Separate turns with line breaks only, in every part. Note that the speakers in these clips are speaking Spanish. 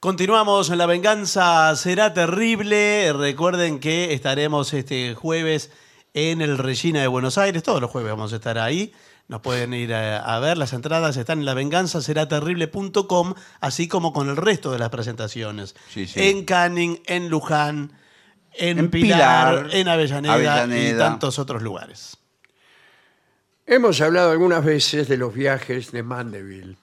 Continuamos en La Venganza Será Terrible. Recuerden que estaremos este jueves en el Regina de Buenos Aires. Todos los jueves vamos a estar ahí. Nos pueden ir a ver. Las entradas están en lavenganzaseraterrible.com, así como con el resto de las presentaciones.
Sí, sí.
En Canning, en Luján, en
Pilar,
Pilar, en Avellaneda y tantos otros lugares.
Hemos hablado algunas veces de los viajes de Mandeville.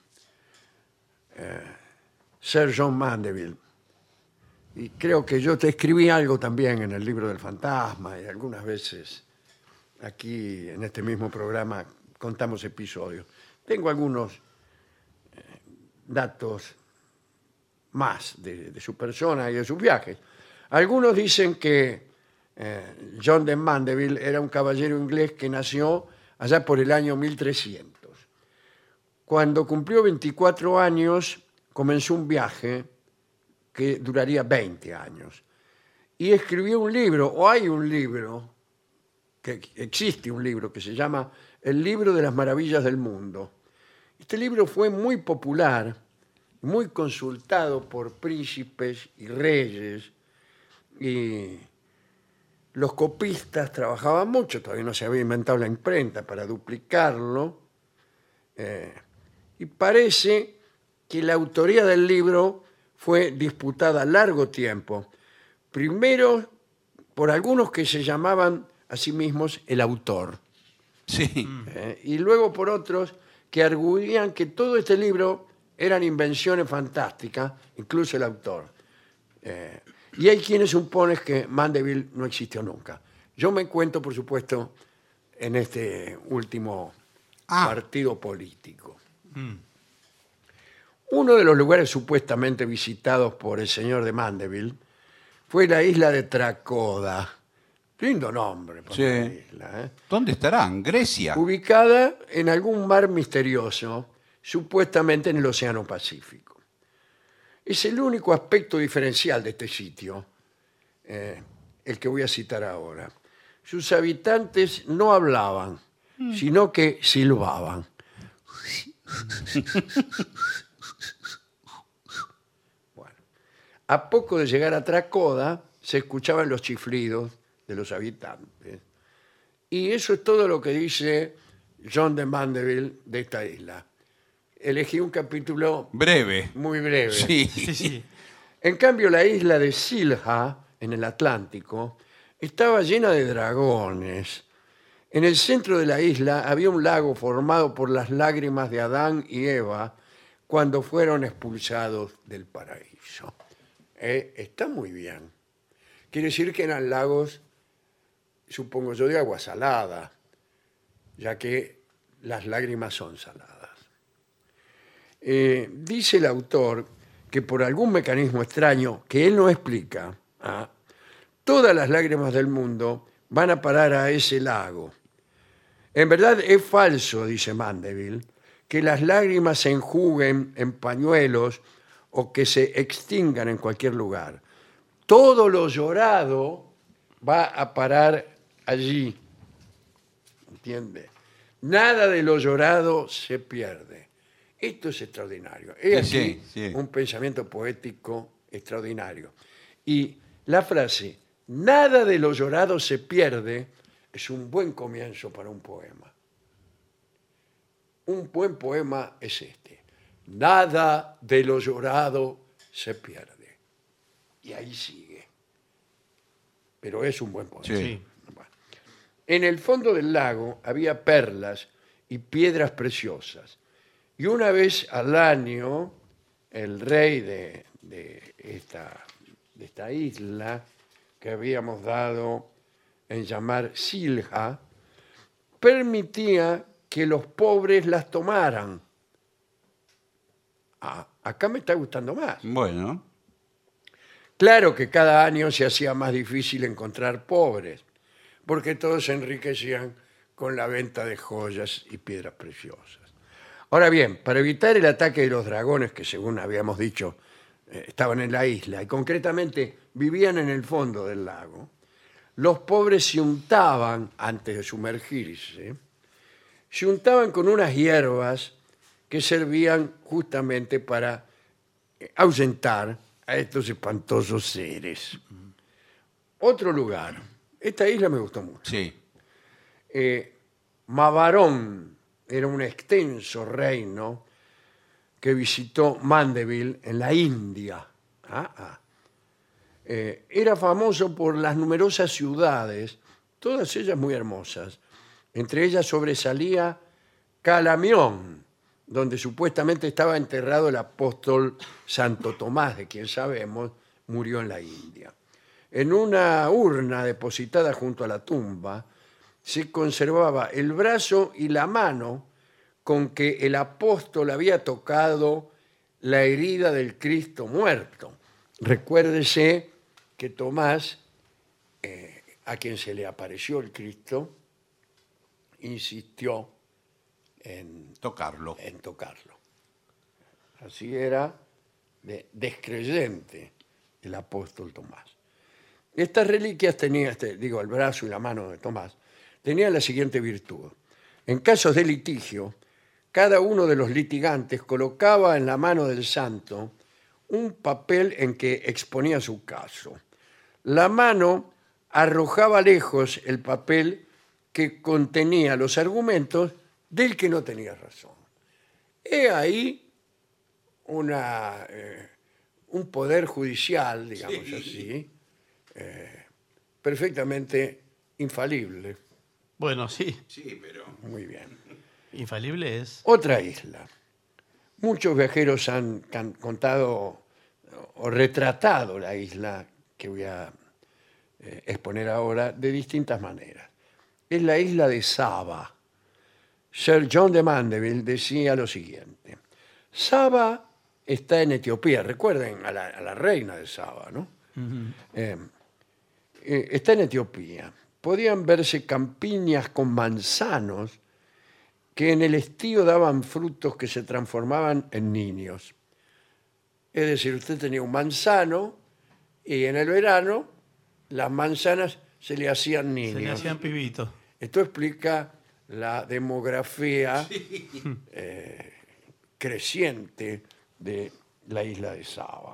Sir John Mandeville. Y creo que yo te escribí algo también en el libro del fantasma y algunas veces aquí en este mismo programa contamos episodios. Tengo algunos datos más de su persona y de sus viajes. Algunos dicen que John de Mandeville era un caballero inglés que nació allá por el año 1300. Cuando cumplió 24 años, comenzó un viaje que duraría 20 años. Y escribió un libro, o hay un libro, que existe un libro que se llama El Libro de las Maravillas del Mundo. Este libro fue muy popular, muy consultado por príncipes y reyes, y los copistas trabajaban mucho, todavía no se había inventado la imprenta para duplicarlo, y parece que la autoría del libro fue disputada largo tiempo. Primero por algunos que se llamaban a sí mismos el autor.
Sí.
Y luego por otros que arguían que todo este libro eran invenciones fantásticas, incluso el autor. Y hay quienes suponen que Mandeville no existió nunca. Yo me encuentro, por supuesto, en este último partido político. Uno de los lugares supuestamente visitados por el señor de Mandeville fue la isla de Tracoda. Lindo nombre para la isla, ¿eh?
¿Dónde estarán? ¿Grecia?
Ubicada en algún mar misterioso, supuestamente en el Océano Pacífico. Es el único aspecto diferencial de este sitio, el que voy a citar ahora. Sus habitantes no hablaban, sino que silbaban. Bueno, a poco de llegar a Tracoda, se escuchaban los chiflidos de los habitantes. Y eso es todo lo que dice John de Mandeville de esta isla. Elegí un capítulo
Breve.
muy breve.
Sí.
Sí.
En cambio, la isla de Silja, en el Atlántico, estaba llena de dragones. En el centro de la isla había un lago formado por las lágrimas de Adán y Eva cuando fueron expulsados del paraíso. Está muy bien. Quiere decir que eran lagos, supongo yo, de agua salada, ya que las lágrimas son saladas. Dice el autor que por algún mecanismo extraño que él no explica, todas las lágrimas del mundo van a parar a ese lago. En verdad es falso, dice Mandeville, que las lágrimas se enjuguen en pañuelos o que se extingan en cualquier lugar. Todo lo llorado va a parar allí. ¿Entiende? Nada de lo llorado se pierde. Esto es extraordinario. Es aquí un pensamiento poético extraordinario. Y la frase, nada de lo llorado se pierde, es un buen comienzo para un poema. Un buen poema es este. Nada de lo llorado se pierde. Y ahí sigue. Pero es un buen poema.
Sí.
Bueno. En el fondo del lago había perlas y piedras preciosas. Y una vez al año, el rey de esta isla, que habíamos dado en llamar Silja, permitía que los pobres las tomaran. Acá me está gustando más.
Bueno.
Claro que cada año se hacía más difícil encontrar pobres, porque todos se enriquecían con la venta de joyas y piedras preciosas. Ahora bien, para evitar el ataque de los dragones, que según habíamos dicho, estaban en la isla, y concretamente vivían en el fondo del lago, los pobres se untaban, antes de sumergirse, se untaban con unas hierbas que servían justamente para ahuyentar a estos espantosos seres. Otro lugar. Esta isla me gustó mucho.
Sí.
Mavarón era un extenso reino que visitó Mandeville en la India. Era famoso por las numerosas ciudades, todas ellas muy hermosas. Entre ellas sobresalía Calamión, donde supuestamente estaba enterrado el apóstol Santo Tomás, de quien sabemos murió en la India. En una urna depositada junto a la tumba se conservaba el brazo y la mano con que el apóstol había tocado la herida del Cristo muerto. Recuérdese que Tomás, a quien se le apareció el Cristo, insistió en
Tocarlo.
tocarlo. Así era de descreyente el apóstol Tomás. Estas reliquias tenían, el brazo y la mano de Tomás, tenían la siguiente virtud. En casos de litigio, cada uno de los litigantes colocaba en la mano del santo un papel en que exponía su caso. La mano arrojaba lejos el papel que contenía los argumentos del que no tenía razón. He ahí un poder judicial, digamos así, perfectamente infalible.
Bueno, sí.
Sí, pero...
Muy bien.
Infalible es.
Otra isla. Muchos viajeros han contado o retratado la isla que voy a exponer ahora de distintas maneras. Es la isla de Saba. Sir John de Mandeville decía lo siguiente. Saba está en Etiopía. Recuerden a la reina de Saba, ¿no? Está en Etiopía. Podían verse campiñas con manzanos que en el estío daban frutos que se transformaban en niños. Es decir, usted tenía un manzano y en el verano las manzanas se le hacían niños.
Se le hacían pibitos.
Esto explica la demografía creciente de la isla de Saba.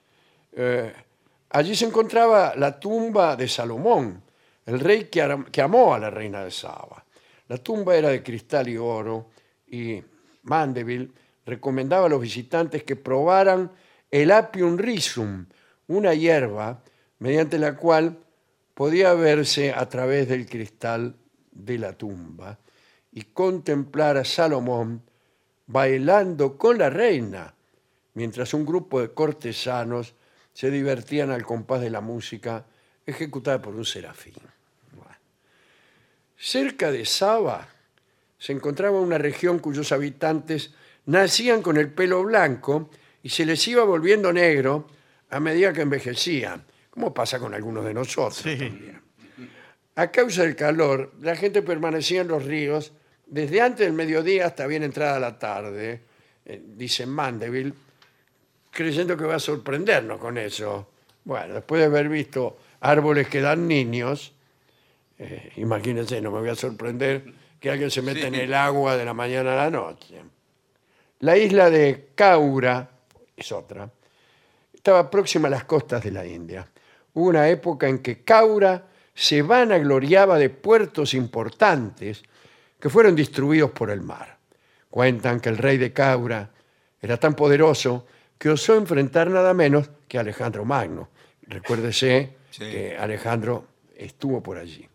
Allí se encontraba la tumba de Salomón, el rey que amó a la reina de Saba. La tumba era de cristal y oro y Mandeville recomendaba a los visitantes que probaran el Apium rhizum, una hierba mediante la cual podía verse a través del cristal de la tumba y contemplar a Salomón bailando con la reina, mientras un grupo de cortesanos se divertían al compás de la música ejecutada por un serafín. Bueno. Cerca de Saba se encontraba una región cuyos habitantes nacían con el pelo blanco y se les iba volviendo negro a medida que envejecían, como pasa con algunos de nosotros también. A causa del calor, la gente permanecía en los ríos desde antes del mediodía hasta bien entrada la tarde, dice Mandeville, creyendo que va a sorprendernos con eso. Bueno, después de haber visto árboles que dan niños, imagínense, no me voy a sorprender que alguien se meta en el agua de la mañana a la noche. La isla de Caura es otra. Estaba próxima a las costas de la India. Hubo una época en que Caura se vanagloriaba de puertos importantes que fueron destruidos por el mar. Cuentan que el rey de Caura era tan poderoso que osó enfrentar nada menos que a Alejandro Magno. Recuérdese que Alejandro estuvo por allí.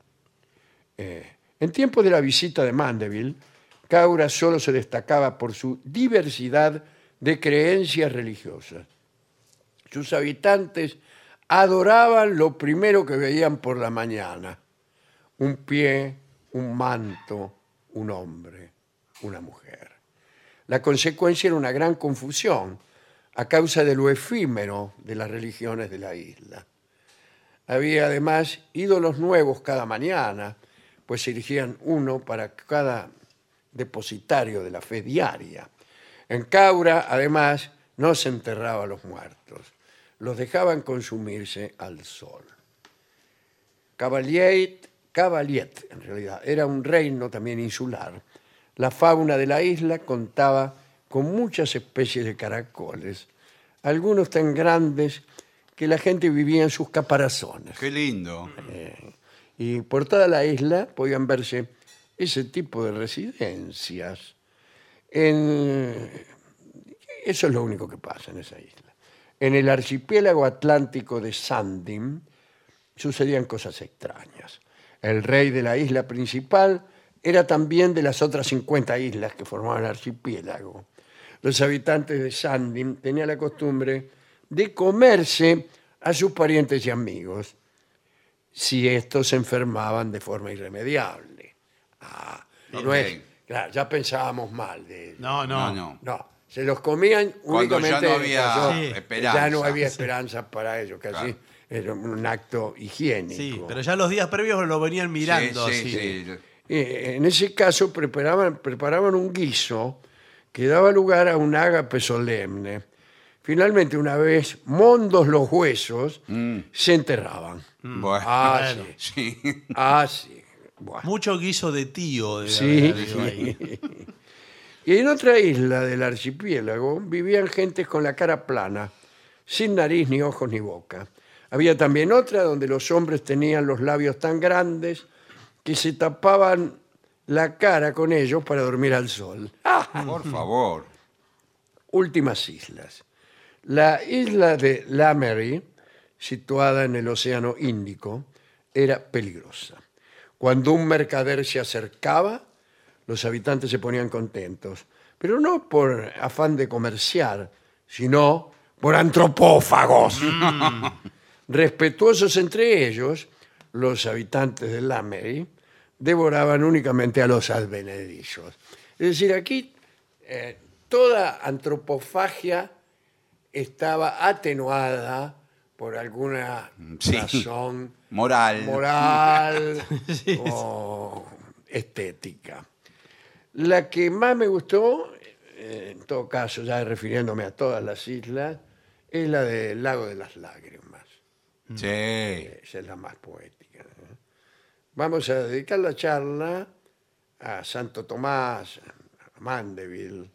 En tiempos de la visita de Mandeville, Caura solo se destacaba por su diversidad de creencias religiosas. Sus habitantes adoraban lo primero que veían por la mañana: un pie, un manto, un hombre, una mujer. La consecuencia era una gran confusión a causa de lo efímero de las religiones de la isla. Había además ídolos nuevos cada mañana, pues se erigían uno para cada depositario de la fe diaria. En Caura, además, no se enterraba a los muertos, los dejaban consumirse al sol. Cavaliet, en realidad, era un reino también insular. La fauna de la isla contaba con muchas especies de caracoles, algunos tan grandes que la gente vivía en sus caparazones.
Qué lindo.
Y por toda la isla podían verse ese tipo de residencias. Eso es lo único que pasa en esa isla. En el archipiélago atlántico de Sandim sucedían cosas extrañas. El rey de la isla principal era también de las otras 50 islas que formaban el archipiélago. Los habitantes de Sandim tenían la costumbre de comerse a sus parientes y amigos si estos se enfermaban de forma irremediable. No es, claro, ya pensábamos mal de ellos.
No.
No, se los comían
Cuando
únicamente
ya no había
cuando
esperanza.
ya no había esperanza para ellos, casi
Claro.
era un acto higiénico.
Sí, pero ya los días previos lo venían mirando
Sí,
así.
sí.
En ese caso preparaban un guiso que daba lugar a un ágape solemne. Finalmente, una vez mondos los huesos, se enterraban.
Bueno,
Bueno.
sí.
Sí. Bueno.
Mucho guiso de tío. debe
Sí.
haber habido ahí.
Y en otra isla del archipiélago vivían gentes con la cara plana, sin nariz, ni ojos, ni boca. Había también otra donde los hombres tenían los labios tan grandes que se tapaban la cara con ellos para dormir al sol.
Por favor.
Últimas islas. La isla de Lamery, situada en el Océano Índico, era peligrosa. Cuando un mercader se acercaba, los habitantes se ponían contentos, pero no por afán de comerciar, sino por antropófagos. Respetuosos entre ellos, los habitantes de Lamery devoraban únicamente a los advenedizos. Es decir, aquí toda antropofagia estaba atenuada por alguna
Sí.
razón
Moral.
o estética. La que más me gustó, en todo caso, ya refiriéndome a todas las islas, es la del Lago de las Lágrimas.
Sí.
Esa es la más poética. Vamos a dedicar la charla a Santo Tomás, a Mandeville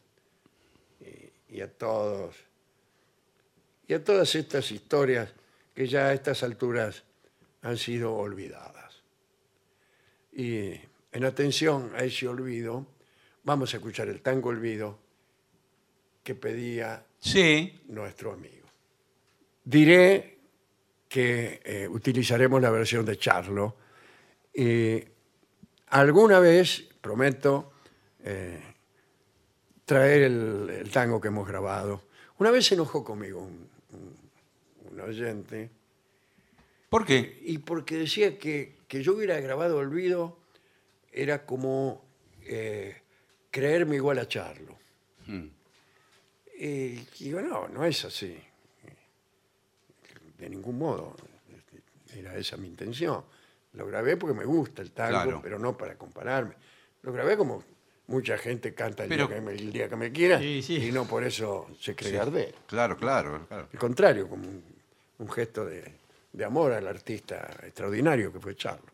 y a todos. Y a todas estas historias que ya a estas alturas han sido olvidadas. Y en atención a ese olvido, vamos a escuchar el tango Olvido que pedía
Sí.
nuestro amigo. Diré que utilizaremos la versión de Charlo. Alguna vez, prometo, traer el tango que hemos grabado. Una vez se enojó conmigo un oyente,
¿Por qué?
y porque decía que yo hubiera grabado Olvido era como creerme igual a Charlo. Y digo, no es así. De ningún modo. Era esa mi intención. Lo grabé porque me gusta el tango,
Claro.
pero no para compararme. Lo grabé como mucha gente canta el,
Pero-
el día que me quiera,
Sí, sí.
y no por eso se cree Gardel.
Claro.
Al contrario, como un gesto de amor al artista extraordinario que fue Charlo.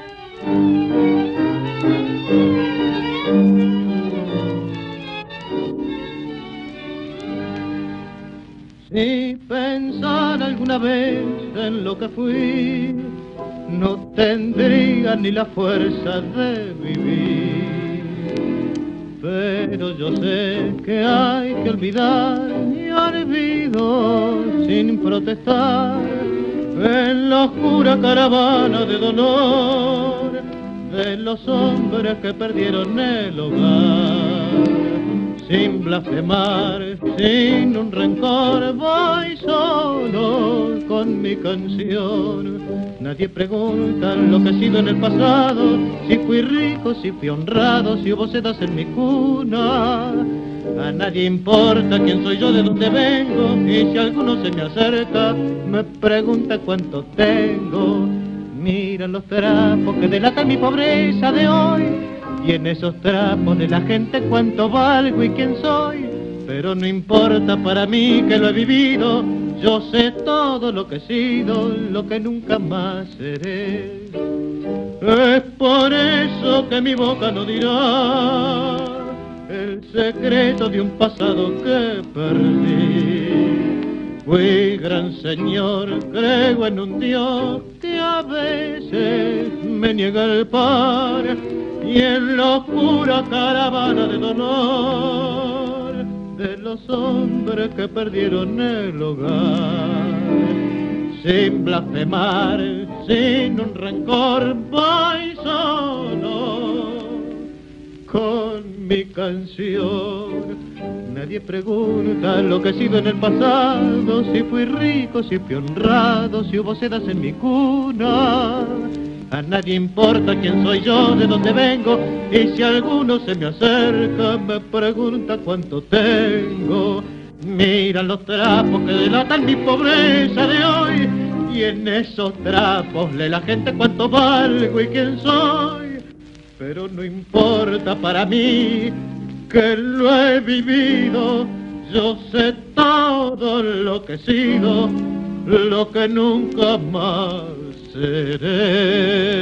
Si pensar alguna vez en lo que fui, no tendría ni la fuerza de vivir. Pero yo sé que hay que olvidar y olvido sin protestar en la oscura caravana de dolor de los hombres que perdieron el hogar. Sin blasfemar, sin un rencor, voy solo con mi canción. Nadie pregunta lo que he sido en el pasado, si fui rico, si fui honrado, si hubo sedas en mi cuna. A nadie importa quién soy yo, de dónde vengo, y si alguno se me acerca, me pregunta cuánto tengo. Mira los trapos que delatan mi pobreza de hoy, y en esos trapos de la gente cuánto valgo y quién soy. Pero no importa para mí que lo he vivido, yo sé todo lo que he sido, lo que nunca más seré. Es por eso que mi boca no dirá el secreto de un pasado que perdí. Fui gran señor, creo en un Dios que a veces me niega el par, y en la oscura caravana de dolor de los hombres que perdieron el hogar. Sin blasfemar, sin un rencor, voy solo con mi canción. Nadie pregunta lo que he sido en el pasado, si fui rico, si fui honrado, si hubo sedas en mi cuna. A nadie importa quién soy yo, de dónde vengo, y si alguno se me acerca me pregunta cuánto tengo. Mira los trapos que delatan mi pobreza de hoy, y en esos trapos lee la gente cuánto valgo y quién soy. Pero no importa para mí, que lo he vivido, yo sé todo lo que he sido, lo que nunca más seré.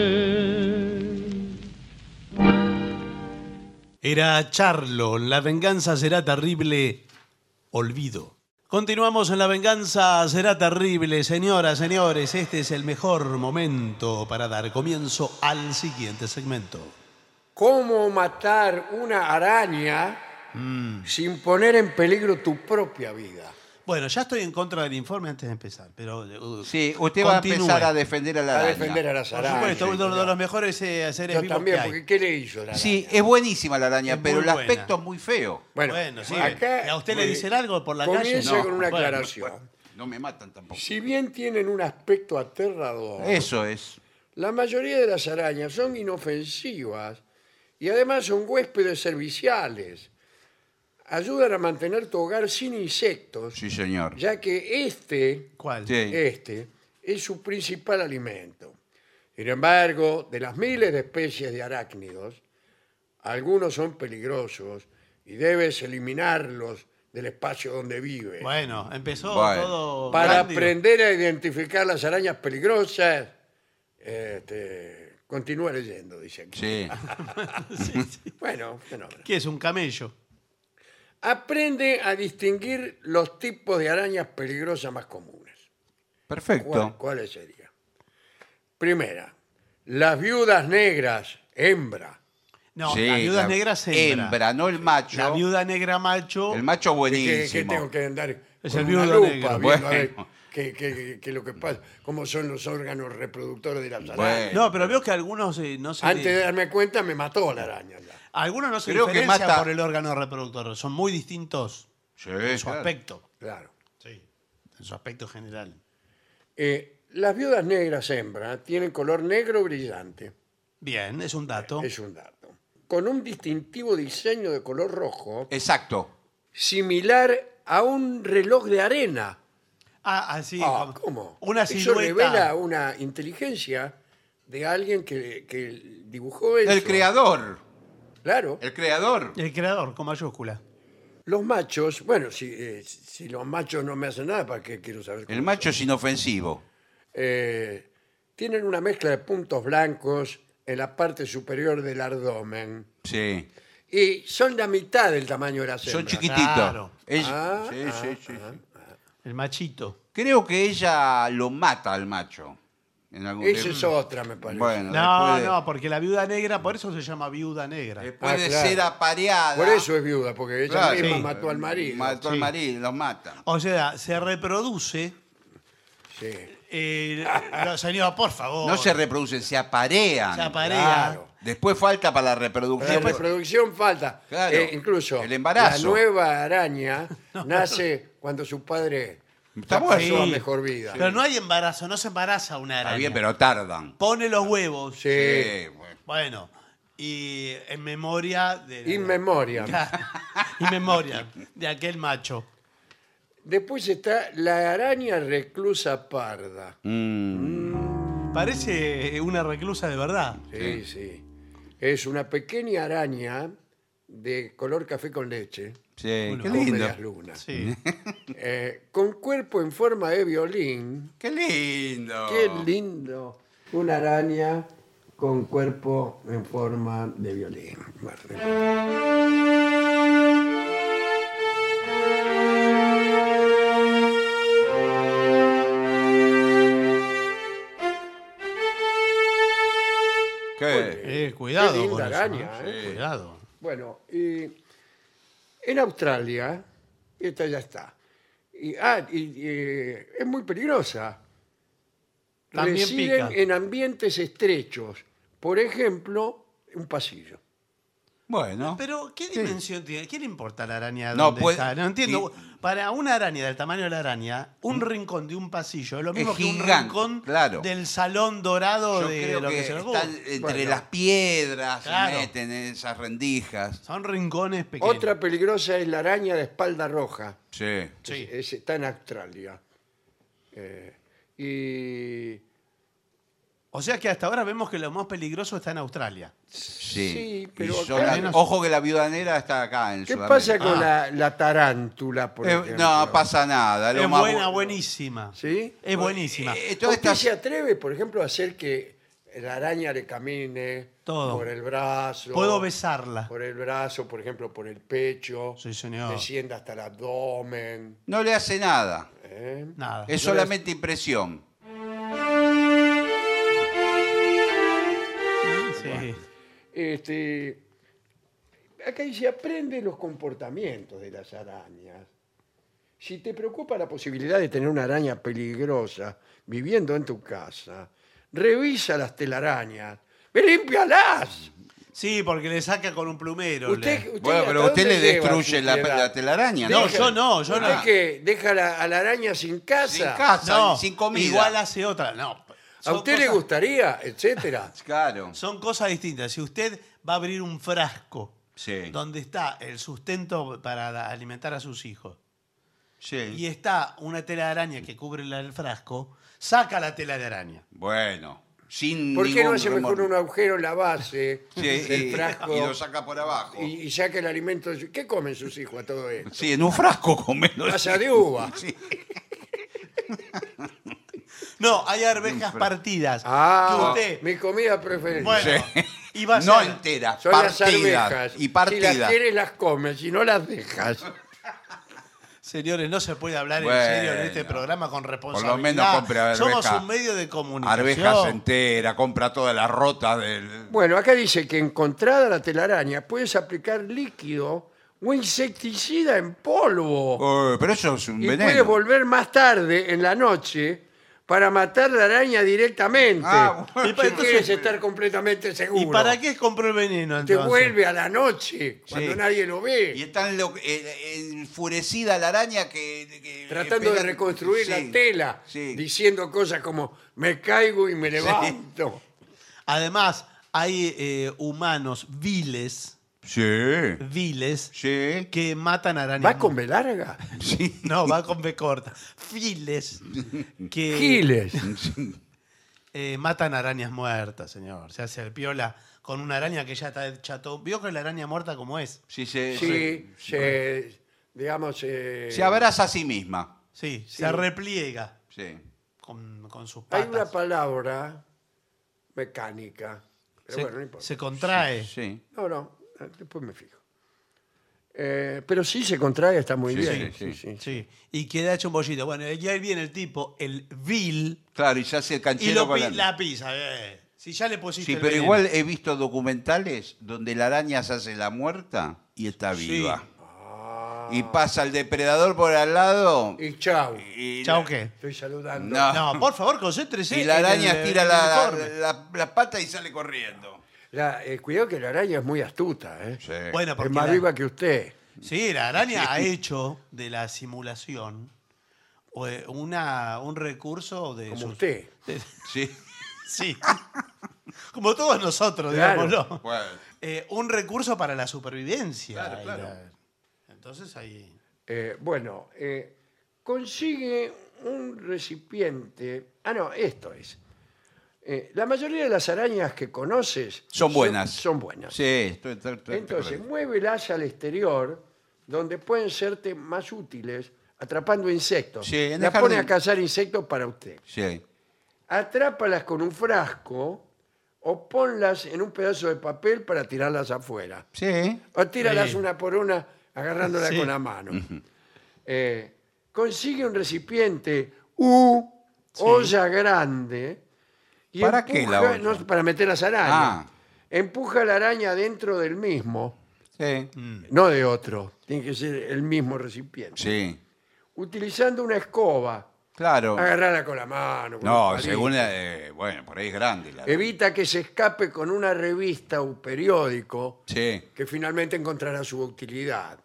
Era Charlo, La venganza será terrible, olvido. Continuamos en La venganza será terrible, señoras, señores. Este es el mejor momento para dar comienzo al siguiente segmento.
¿Cómo matar una araña sin poner en peligro tu propia vida?
Bueno, ya estoy en contra del informe antes de empezar, pero
Sí, usted va a
continúe.
empezar a defender a la
A
araña.
defender a las
Por
arañas.
supuesto, uno de los mejores seres
Yo
vivos
también,
que hay.
porque ¿qué le hizo la araña?
Sí, es buenísima la araña,
Es
pero
muy
el
buena.
aspecto es muy feo.
Bueno, sí.
acá,
¿A usted le dicen algo por la calle?
comienza
No.
con una
Bueno,
aclaración.
No me matan tampoco.
Si bien tienen un aspecto aterrador,
Eso es.
la mayoría de las arañas son inofensivas y además son huéspedes serviciales. Ayudan a mantener tu hogar sin insectos,
Sí, señor.
ya que este
¿Cuál?
Sí.
es su principal alimento. Sin embargo, de las miles de especies de arácnidos, algunos son peligrosos y debes eliminarlos del espacio donde vive.
Bueno, empezó
Bueno.
todo.
Para
cándido.
aprender a identificar las arañas peligrosas, continúa leyendo, dice aquí.
Sí.
Bueno, fenómeno.
¿Qué es un camello?
Aprende a distinguir los tipos de arañas peligrosas más comunes.
Perfecto.
¿Cuáles serían? Primera, las viudas negras, hembra.
No,
Sí,
las viudas
la
negras hembra.
no el macho.
La viuda negra macho.
El macho
¿Qué
buenísimo.
tengo que andar
Es
con
el
una
viudo
lupa
negro.
viendo a ver
Bueno.
qué lo que pasa, cómo son los órganos reproductores de las arañas?
Bueno.
No, pero veo que algunos no se.
Antes de darme cuenta me mató la araña. Ya.
Algunos no se
Creo que
diferencian
mata-
por el órgano reproductor. Son muy distintos
Sí,
en su
claro.
aspecto.
Claro.
Sí. En su aspecto general.
Las viudas negras hembra tienen color negro brillante.
Bien, es un dato.
Es un dato. Con un distintivo diseño de color rojo,
Exacto.
similar a un reloj de arena.
Sí.
¿Cómo?
Una
Eso
silueta.
revela una inteligencia de alguien que dibujó eso.
El creador.
Claro.
El creador.
El creador, con mayúscula.
Los machos, bueno, si los machos no me hacen nada, ¿para qué quiero saber?
El macho es inofensivo.
Tienen una mezcla de puntos blancos en la parte superior del abdomen
Sí.
y son la mitad del tamaño de las
Son
hembras.
chiquititos.
Claro.
Sí.
El machito.
Creo que ella lo mata al macho. En algún
Esa es otra, me parece.
Bueno,
No,
después de-
no, porque la viuda negra, por eso se llama viuda negra.
Después de
claro.
ser apareada.
Por eso es viuda, porque ella
Claro.
misma
Sí.
mató al marido.
Mató al
Sí.
marido, los mata.
O sea, se reproduce.
Sí.
No, señor, por favor.
No se reproducen, se aparean.
Se aparea.
Claro.
Después falta para la
Para la
reproducción.
reproducción falta.
Claro,
Incluso
el embarazo.
la nueva araña nace cuando su padre
Está
ya
bueno.
pasó a
Sí.
mejor vida.
Pero no hay embarazo, no se embaraza una araña.
Está bien, pero tardan.
Pone los huevos.
Sí.
Sí, bueno.
Bueno, y en memoria de.
In memoriam.
In memoria de aquel macho.
Después está la araña reclusa parda.
Parece una reclusa de verdad.
Sí, sí. Es una pequeña araña de color café con leche.
Sí,
Bueno,
qué
con
lindo.
medias lunas.
Sí.
Con cuerpo en forma de violín.
Qué lindo.
Qué lindo. Una araña con cuerpo en forma de violín.
Cuidado
Qué linda
con eso,
araña,
¿no?
¿eh?
Cuidado.
Bueno, y en Australia, esta ya está. Es muy peligrosa.
También
Residen
pica.
en ambientes estrechos. Por ejemplo, un pasillo.
Bueno.
Pero, ¿qué dimensión tiene? ¿Qué le importa la araña
No,
dónde
puede-
está? No entiendo.
y-
Para una araña del tamaño de la araña, un rincón de un pasillo es lo mismo
Es
que un
gigante,
rincón
claro.
del salón dorado
Yo
de
creo
lo que,
que
se le
están
ocurra.
entre
Bueno.
las piedras,
Claro.
se meten en esas rendijas.
Son rincones pequeños.
Otra peligrosa es la araña de espalda roja.
Sí.
Sí.
Está en Australia. Y
O sea que hasta ahora vemos que lo más peligroso está en Australia.
Sí,
Sí, pero
Y
acá-
son ojo que la viuda negra está acá en
¿qué
Sudamérica.
pasa con la tarántula, por ejemplo?
No pasa nada. lo
Es
más
buena,
bu-
buenísima.
¿Sí?
Es buenísima.
todas
¿Usted
estas-
se atreve, por ejemplo, a hacer que la araña le camine
Todo.
por el brazo?
Puedo besarla.
Por el brazo, por ejemplo, por el pecho.
Sí, señor.
Descienda hasta el abdomen.
No le hace nada.
¿eh?
Nada.
Es solamente impresión.
Sí.
Acá dice, aprende los comportamientos de las arañas. Si te preocupa la posibilidad de tener una araña peligrosa viviendo en tu casa, revisa las telarañas. ¡Límpialas!
Sí, porque le saca con un plumero.
Bueno,
¿hasta
pero usted
dónde
le
lleva
destruye
su
la
piedad?
telaraña,
No,
¿no?
Deja-
yo no, yo
¿Usted
no.
qué? ¿Deja a la araña sin casa?
Sin casa,
No,
sin comida.
igual hace otra. No.
¿A
Son
usted le
cosas-
gustaría? Etcétera.
Claro.
Son cosas distintas. Si usted va a abrir un frasco
Sí.
donde está el sustento para alimentar a sus hijos
Sí.
y está una tela de araña que cubre el frasco, saca la tela de araña.
Bueno, sin
¿Por qué no
ningún
hace mejor
remordimiento.
un agujero en la base
Sí,
del frasco
y lo saca por abajo.
y saca el alimento? ¿Qué comen sus hijos a todo esto?
Sí, en un frasco comiendo.
Masa de uva.
Sí.
No, hay arvejas partidas.
Ah,
que usted,
mi comida preferida.
bueno,
Sí.
y va a
No
ser-
entera,
Son las
partida.
arvejas.
Y
Si
partida.
las quieres, las comes. Si no, las dejas.
Señores, no se puede hablar
Bueno,
en serio en este programa con responsabilidad.
menos compre arveja.
Somos un medio de comunicación.
Arvejas enteras, compra toda la rota del.
Bueno, acá dice que encontrada la telaraña, puedes aplicar líquido o insecticida en polvo.
Pero eso es un
Y
veneno.
puedes volver más tarde, en la noche, para matar la araña directamente.
Ah, bueno.
Si
Y para entonces-
quieres estar completamente seguro.
¿Y para qué compró el veneno
Te
entonces?
vuelve a la noche, cuando
Sí.
nadie lo ve.
Y está enfurecida la araña que
Tratando de
pega-
reconstruir
Sí,
la tela,
sí.
diciendo cosas como me caigo y me levanto.
Además, hay humanos viles
Sí. Sí.
que matan arañas.
¿Va con B larga?
Sí.
No, va con B corta. Files que
Giles.
matan arañas muertas, señor. Se hace el piola con una araña que ya está hecha todo. ¿Vio que la araña muerta como es?
Sí,
Sí, digamos...
Se abraza a sí misma.
Sí,
Sí.
se repliega
Sí.
con sus
Hay
patas.
una palabra mecánica. Pero bueno, no importa.
se contrae.
Sí.
No, después me fijo. Pero sí se contrae, está muy
Sí,
bien.
sí.
Sí, y queda hecho un bollito. Bueno, y ahí viene el tipo, el vil,
Claro, y se hace el
y
canchero con
la pisa. Si ya le pusiste
Sí,
el
pero
veneno.
igual he visto documentales donde la araña se hace la muerta y está
Sí.
viva. Y pasa el depredador por al lado
Y chau.
y
¿Chau
la,
qué?
Estoy saludando.
No.
No, por favor, concéntrese.
y la
en
araña
el-
tira
en el informe.
la pata y sale corriendo.
Cuidado que la araña es muy astuta, ¿eh?
Sí.
Bueno,
Es
porque
más
la-
viva que usted.
Sí, la araña ha hecho de la simulación un recurso de
Como
sus-
usted.
Sí.
Sí. Como todos nosotros,
Claro.
digámoslo.
Bueno.
Un recurso para la supervivencia.
Claro,
Y
claro.
entonces ahí.
Consigue un recipiente. No, esto es. La mayoría de las arañas que conoces
Son buenas.
Son buenas.
Sí, estoy
Entonces,
correcto.
muévelas al exterior, donde pueden serte más útiles atrapando insectos.
Sí, en el
Las pone
jardín.
a cazar insectos para usted.
Sí.
Atrápalas con un frasco o ponlas en un pedazo de papel para tirarlas afuera.
Sí.
O tíralas
Sí.
una por una agarrándolas
Sí.
con la mano. Consigue un recipiente olla grande. Y
¿Para qué la olla?
no, para meter las arañas.
Ah.
empuja la araña dentro del mismo,
Sí.
no de otro, tiene que ser el mismo recipiente.
Sí.
Utilizando una escoba,
Claro.
agarrarla con la mano. con un
No,
palito.
según bueno, por ahí es grande la
Evita que se escape con una revista o periódico
Sí.
que finalmente encontrará su utilidad.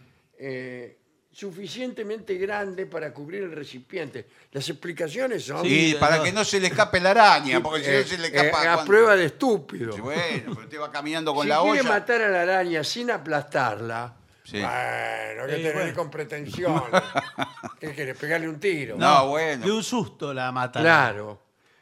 Suficientemente grande para cubrir el recipiente. Las explicaciones son
Y para que no se le escape la araña, porque si no se le escapa.
a
cuando-
prueba de estúpido.
Sí, bueno, pero usted va caminando con
Si
la
quiere
olla.
matar a la araña sin aplastarla,
Sí.
bueno, que tener
bueno.
con pretensiones. ¿Qué quiere? ¿Pegarle un tiro?
No, bueno.
De un susto la mata.
Claro.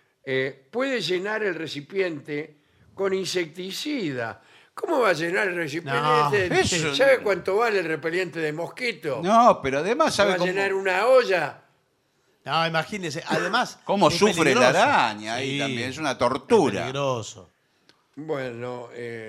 Puede llenar el recipiente con insecticida. ¿Cómo va a llenar el recipiente?
No,
eso-
¿Sabe cuánto vale el repelente de mosquito?
No, pero además
¿Se va
sabe
a
cómo,
llenar una olla?
No, imagínese. Además.
cómo
es
sufre la
peligroso.
araña ahí
Sí,
también. Es una
es
tortura.
peligroso.
Bueno,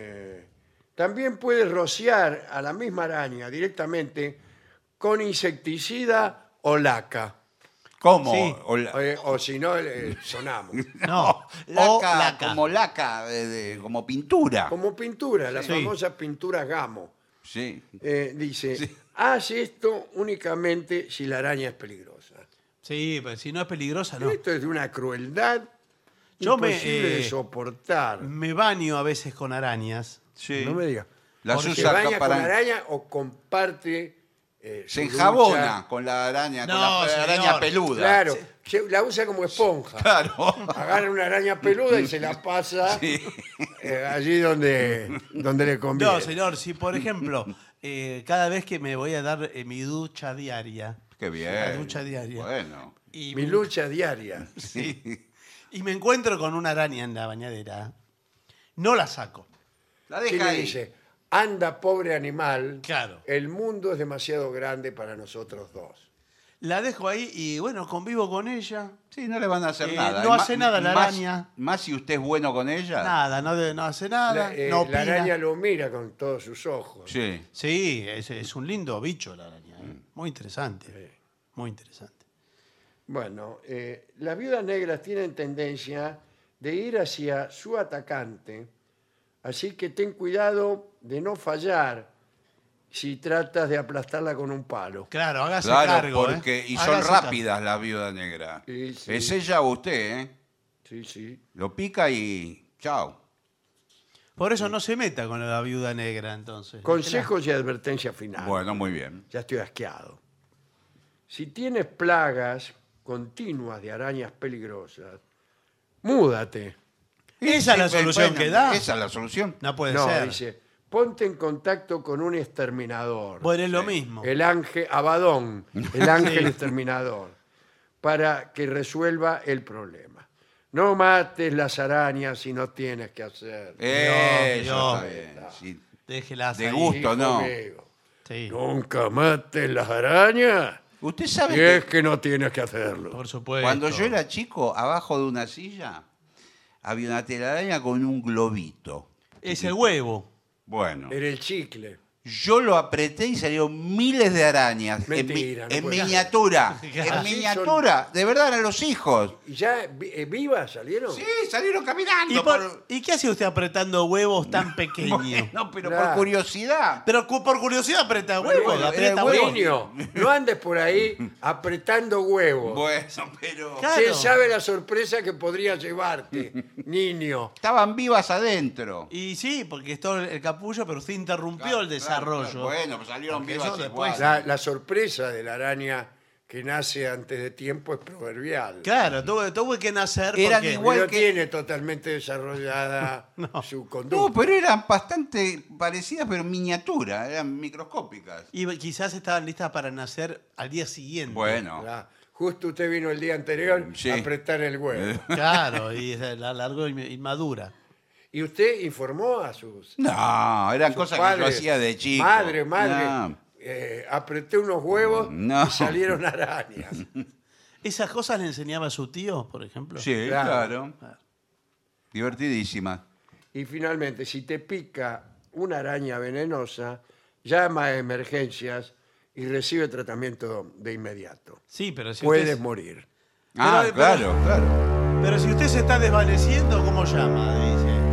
también puede rociar a la misma araña directamente con insecticida o laca.
¿Cómo?
Sí.
O si no, sonamos.
No,
Laca,
o laca.
como laca, como pintura.
Como pintura, la
Sí.
famosa pintura Gamo.
Sí.
Dice,
Sí.
hace esto únicamente si la araña es peligrosa.
Sí, pero si no es peligrosa, no.
Esto es de una crueldad
Yo me,
imposible de soportar.
Me baño a veces con arañas.
Sí.
No me diga.
Las
¿Se
usa
baña
para...
con araña o comparte
Se
su
enjabona
ducha?
con la araña,
No,
con la araña
señor.
peluda.
Claro, la usa como esponja.
Claro.
Agarra una araña peluda y se la pasa
Sí.
allí donde le conviene.
No, señor, si por ejemplo, cada vez que me voy a dar mi ducha diaria.
Qué bien.
La ducha diaria.
Bueno.
Y,
Mi lucha diaria.
Sí.
y me encuentro con una araña en la bañadera, no la saco.
La
¿Qué
deja
le
ahí.
dice? Anda, pobre animal.
Claro.
El mundo es demasiado grande para nosotros dos.
La dejo ahí y bueno, convivo con ella.
Sí, no le van a hacer nada.
no
Y
hace nada la
más-
araña.
Más si usted es bueno con ella.
Nada, no hace nada, no
La
opina.
araña lo mira con todos sus ojos.
Sí.
Sí, es un lindo bicho la araña. Muy interesante. Muy interesante.
Bueno, las viudas negras tienen tendencia de ir hacia su atacante, así que ten cuidado de no fallar si tratas de aplastarla con un palo.
Claro, hágase
Claro,
cargo.
porque y son
Hágase
rápidas las viudas negras.
Sí, sí.
Es ella o usted, ¿eh?
Sí, sí.
Lo pica y chao.
cargo. Por eso no se meta con la viuda negra, entonces.
Consejos y advertencia final.
Bueno, muy bien.
Ya estoy asqueado. Si tienes plagas continuas de arañas peligrosas, múdate.
Esa es la
Sí,
solución
bueno,
que da.
Esa es la solución.
No puede
No,
ser.
dice, ponte en contacto con un exterminador.
Bueno, es lo mismo.
El ángel Abadón, el ángel exterminador, para que resuelva el problema. No mates las arañas si no tienes que hacer.
Eso
no.
está bien. Sí.
Déjelas
De
ahí.
gusto.
Hijo
no.
mío,
Sí,
nunca mates las arañas
Usted sabe
y es
que
que no tienes que hacerlo.
por supuesto.
cuando yo era chico, abajo de una silla, había una telaraña con un globito.
Es el huevo.
Bueno,
Era el chicle.
yo lo apreté y salieron miles de arañas.
Mentira, no
en
puede ser.
miniatura. En
Así
miniatura. De verdad eran los hijos.
¿Y ya vivas salieron?
Sí, salieron caminando.
¿Y, ¿Y qué hace usted apretando huevos tan pequeños?
No, pero
Claro.
por curiosidad.
Pero por curiosidad aprieta
Bueno,
huevos.
bueno,
aprieta
era
huevos.
Niño, no andes por ahí apretando huevos.
Bueno, pero
Claro.
¿Quién sabe la sorpresa que podría llevarte, niño?
estaban vivas adentro.
Y sí, porque es todo el capullo, pero usted interrumpió
Claro,
el desarrollo.
claro. Bueno, pues salieron
Porque
vivas
eso después-
igual.
La sorpresa de la araña que nace antes de tiempo es proverbial.
Claro, tuve que nacer
Eran
porque...
igual
no
que-
tiene totalmente desarrollada su conducta.
No, pero eran bastante parecidas, pero en miniatura, eran microscópicas.
Y quizás estaban listas para nacer al día siguiente.
Bueno,
Ah, justo usted vino el día anterior
Sí.
a apretar el huevo.
Claro, y la largo y madura.
¿Y usted informó a sus
no, eran
sus
cosas que
padres?
yo hacía de chico.
Madre,
No.
apreté unos huevos
No.
y salieron arañas.
¿Esas cosas le enseñaba a su tío, por ejemplo?
Sí,
Claro.
claro. Divertidísima.
Y finalmente, si te pica una araña venenosa, llama a emergencias y recibe tratamiento de inmediato.
Sí, pero si
Puedes
usted,
morir.
Ah,
Pero-
claro, claro.
pero si usted se está desvaneciendo, ¿cómo llama? Dice.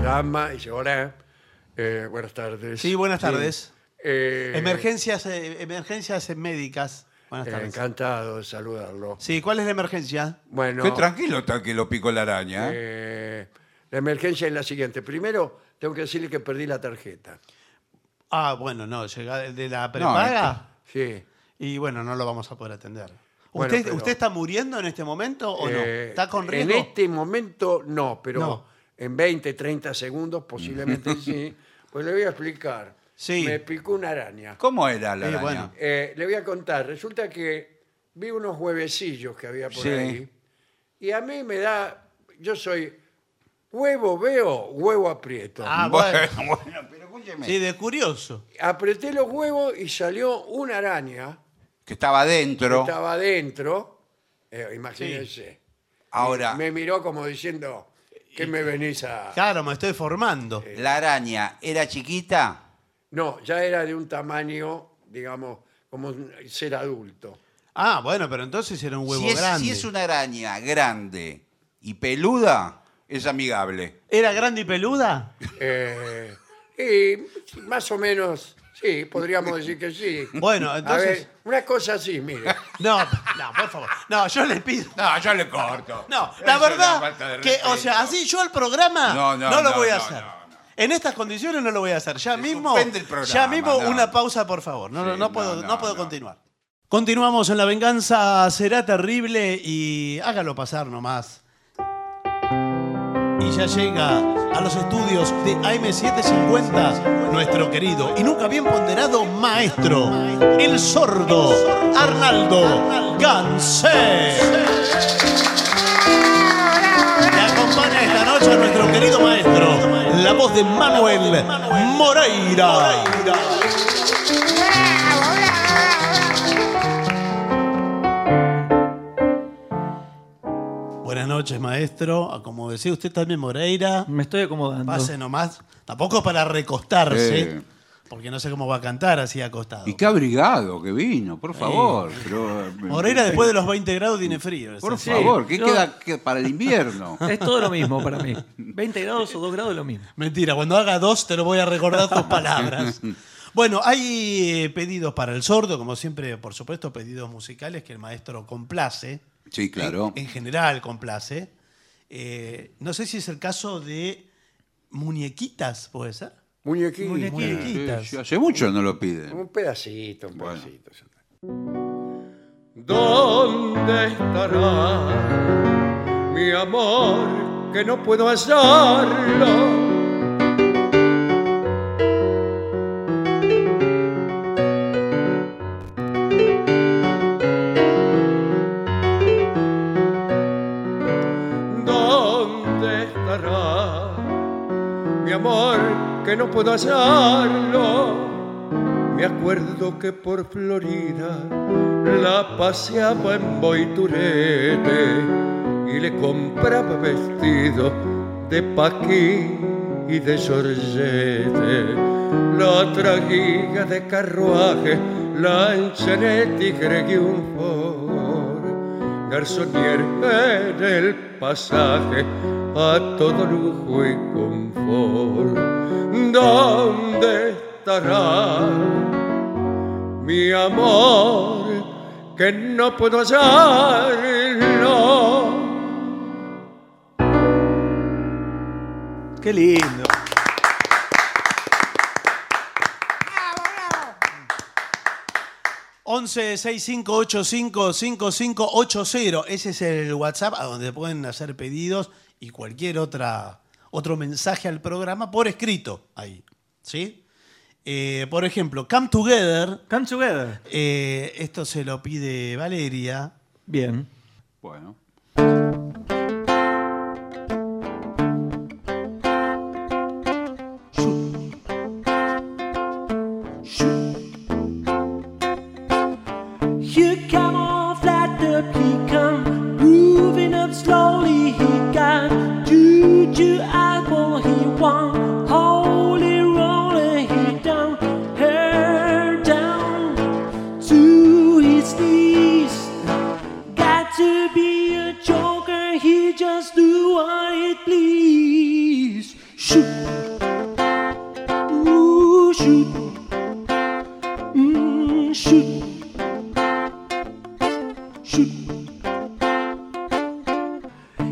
llama y dice, hola, buenas tardes.
Sí, buenas tardes.
Eh,
Emergencias médicas. Buenas tardes.
Encantado de saludarlo.
Sí, ¿cuál es la emergencia?
Bueno,
Qué tranquilo está que lo picó la araña.
la emergencia es la siguiente. Primero, tengo que decirle que perdí la tarjeta.
Ah, bueno, no, llega de la prepaga.
Sí.
Y bueno, no lo vamos a poder atender.
Bueno,
¿Usted,
pero-
¿Usted está muriendo en este momento o no? ¿Está con
En
riesgo?
este momento no, pero
No.
en 20, 30 segundos posiblemente sí. Pues le voy a explicar.
Sí.
Me picó una araña.
¿Cómo era la araña?
bueno.
Le voy a contar. Resulta que vi unos huevecillos que había por
Sí.
ahí. Y a mí me da... Yo soy huevo veo, huevo aprieto.
Ah, bueno.
Bueno, pero escúcheme.
Sí, de curioso.
Apreté los huevos y salió una araña
Que estaba
que
adentro.
estaba adentro. Imagínense.
Ahora,
Me miró como diciendo, ¿qué me venís a...?
Claro, me estoy formando.
¿la araña era chiquita?
No, ya era de un tamaño, digamos, como un ser adulto.
Ah, bueno, pero entonces era un huevo grande.
Si es una araña grande y peluda, es amigable.
¿Era grande y peluda?
Y más o menos, sí, podríamos decir que sí.
Bueno, entonces...
A ver, una cosa así, mire.
No, por favor. No, yo le pido...
No, yo le corto.
No,
Eso
la
es una
verdad
falta de
que, o sea,
respeto.
así yo el programa
No,
no lo voy a
no,
hacer.
no.
En estas condiciones no lo voy a hacer. Ya
Se
mismo,
suspende el programa,
ya mismo
no.
una pausa, por favor. No,
Sí,
no puedo,
no,
no puedo
no.
continuar. Continuamos en La Venganza Será Terrible y hágalo pasar nomás. Y ya llega a los estudios de AM750 nuestro querido y nunca bien ponderado maestro, el sordo Arnaldo Gansé. Y acompaña esta noche a nuestro querido maestro, la voz de Manuel Moreira. Buenas noches, maestro. Como decía usted también, Moreira.
Me estoy acomodando.
Pase nomás. Tampoco para recostarse,
Sí.
porque no sé cómo va a cantar así acostado.
Y qué abrigado que vino, por favor. Pero,
Moreira después de los 20 grados tiene frío.
por
¿sí?
favor, ¿qué
yo-
queda para el invierno?
Es todo lo mismo para mí. 20 grados o 2 grados es lo mismo.
Mentira, cuando haga 2 te lo voy a recordar tus palabras. Bueno, hay pedidos para el sordo, como siempre, por supuesto, pedidos musicales que el maestro complace.
Sí, claro.
En general complace. No sé si es el caso de muñequitas, ¿puede ser?
Muñequito.
Muñequitas.
Sí, hace mucho no lo piden.
Un pedacito, un
Bueno.
pedacito.
¿Dónde estará mi amor que no puedo hallarlo? ¿Dónde estará mi amor que no puedo hallarlo? Me acuerdo que por Florida la paseaba en Boiturete y le compraba vestido de paquí y de Georgette. La traguía de carruaje, lanchonette y Greguionfort, garzonier en el pasaje a todo lujo y confort. ¿Dónde estará mi amor que no puedo hallarlo?
Qué lindo.
¡11 6585 5580. Ese es el WhatsApp a donde pueden hacer pedidos y cualquier otro mensaje al programa por escrito ahí. ¿Sí? Por ejemplo, Come Together.
Come together.
Esto se lo pide Valeria.
Bien.
Bueno.
You come off like the pecan, moving up slowly. He got juju apple. He won holy roller. He down, her down to his knees. Got to be a joker. He just do what it please. Shoot.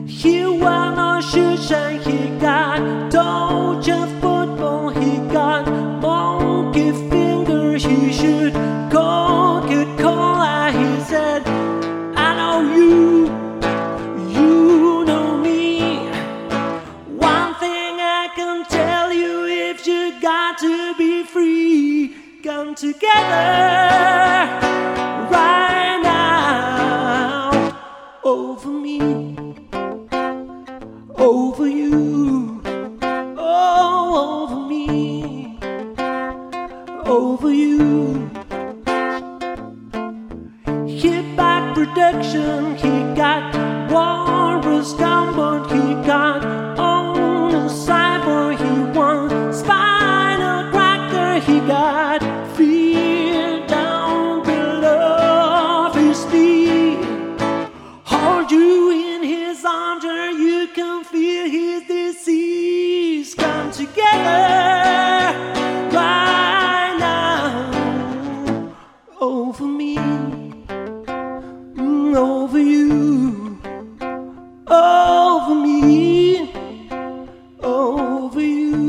He wore no shoes and he got Georgia football. He got monkey fingers. He should Coca-Cola. He said, I know you, you know me. One thing I can tell you, if you got to be free, come together right now over me, over you, oh, over me, over you. Hit back production, he got Walrus downboard, he got on a cyber, he won Spinal Cracker, he got fear down below his feet. Hold you in his arms, or you can feel his disease. Come together right now over me, over you, over me, over you.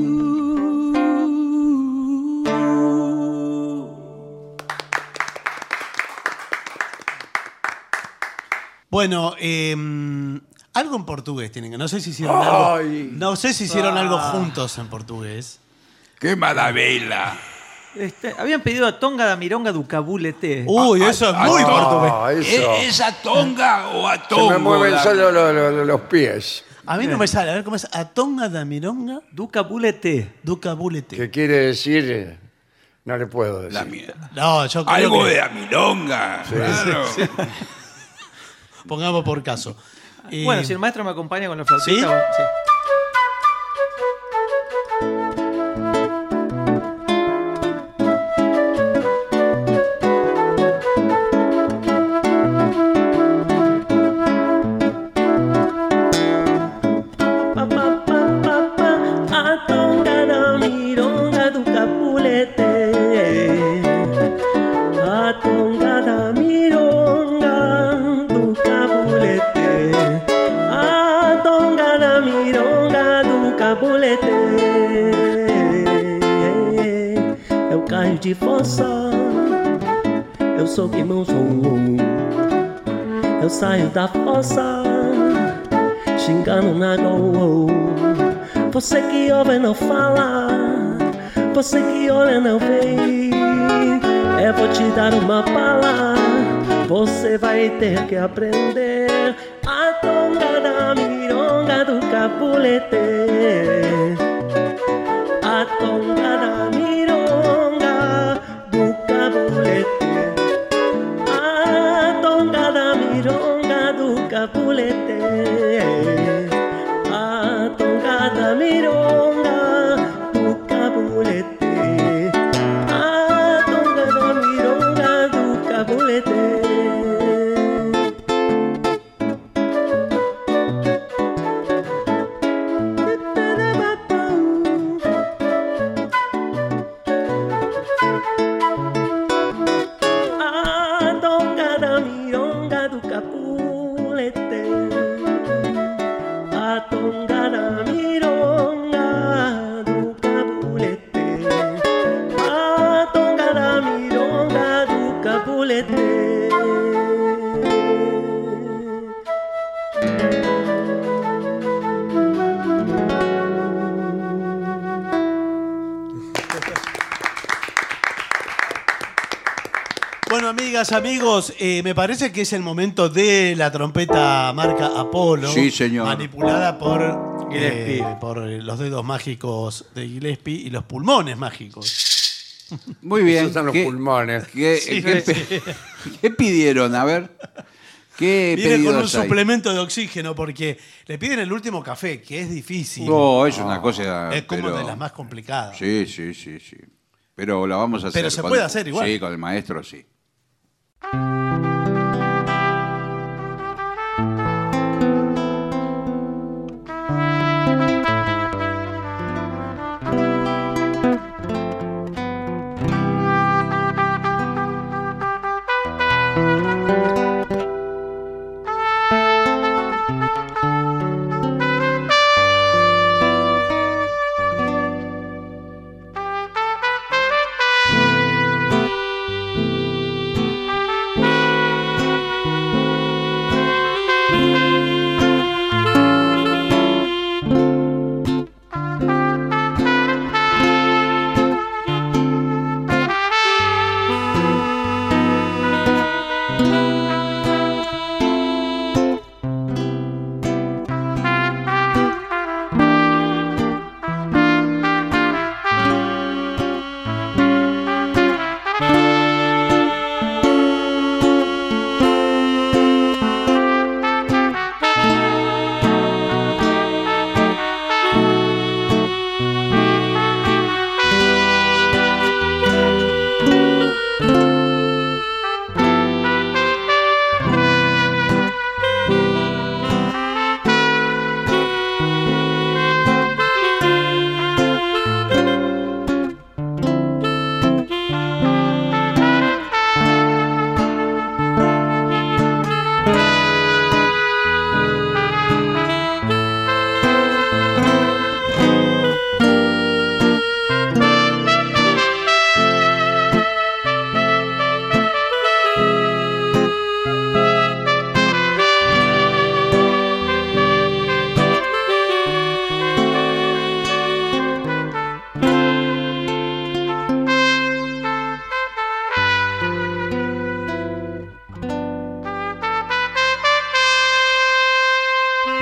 Bueno, algo en portugués tienen que. No sé si hicieron algo.
Ay.
No sé si hicieron algo juntos en portugués.
¡Qué maravilla!
Habían pedido a Tonga da Mironga do Cabulete.
Uy, eso es muy portugués.
Eso.
¿Es a Tonga o a
Se
Tonga?
me mueven solo los pies.
A mí no me sale. A ver cómo es. Atonga da Mironga
Do Cabulete.
do Cabulete.
¿Qué quiere decir? No le puedo decir.
La mierda.
No, yo creo
Algo
que
de Amilonga. Claro.
pongamos por caso.
Bueno, si el maestro me acompaña con la flautita.
¿Sí?
Sí.
Pa, pa, pa, pa, pa, a tonga da mironga do Cabulete. A tonga da mironga do Cabulete. A tonga da mironga do Cabulete. Eu caio de fossa, eu sou que não sou. Eu saio da fossa, xingando na go. Você que ouve não fala, você que olha não vê. Eu vou te dar uma bala, você vai ter que aprender. A tonga da mironga do Cabulete. A tonga da mironga do Cabulete. A tonga da mironga do Cabulete. A tonga da mironga do Cabulete. A tonga da mironga do Cabulete. A tonga da mironga do Cabulete. A tonga da mironga do Cabulete. A tonga da mironga do Cabulete.
Bueno, amigas, amigos, me parece que es el momento de la trompeta marca Apolo.
Sí, señor.
Manipulada por
Gillespie.
por los dedos mágicos de Gillespie y los pulmones mágicos.
Muy bien.
Esos son los pulmones.
¿Qué pidieron? A ver. ¿Qué
Viene con un
pedidos hay?
suplemento de oxígeno porque le piden el último café, que es difícil.
No, es una cosa.
es como
pero-
de las más complicadas.
Sí, sí, sí, sí. Pero la vamos a hacer.
Pero se puede hacer igual.
Sí, con el maestro, sí.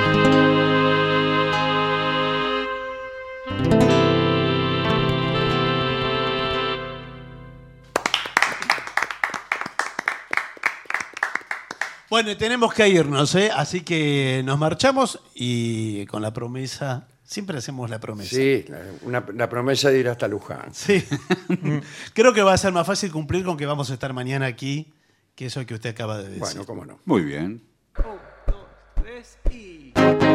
Bueno, y tenemos que irnos, ¿eh? Así que nos marchamos y con la promesa, siempre hacemos la promesa.
Sí, la promesa de ir hasta Luján.
Sí. Creo que va a ser más fácil cumplir con que vamos a estar mañana aquí que eso que usted acaba de decir.
Bueno, cómo no.
Muy bien.
1, 2, 3 y...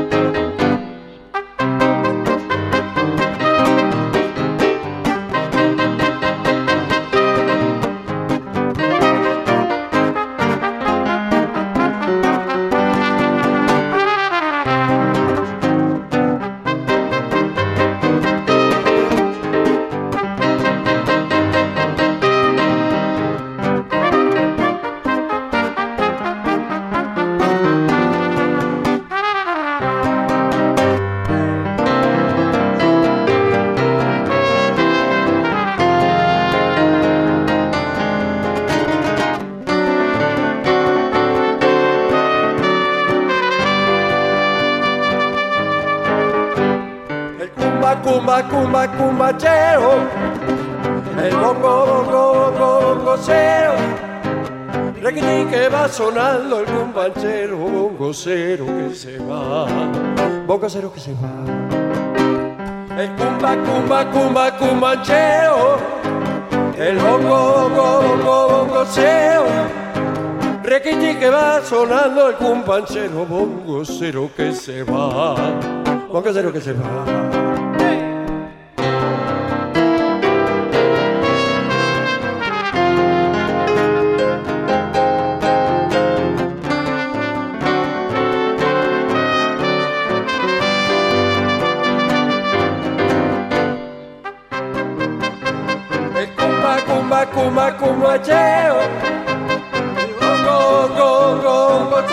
Cumba, cumbachero, el bongo, bongo, bongo, bongocero, requitín que va sonando el cumbanchero, bongocero que se va, bongocero que se va. El cumba, cumbanchero, el bongo, bongo, bongo, bongocero, requitín que va sonando el cumbanchero, bongocero que se va, bongocero que se va. Cumbacheo, bongo, bongo, bongo,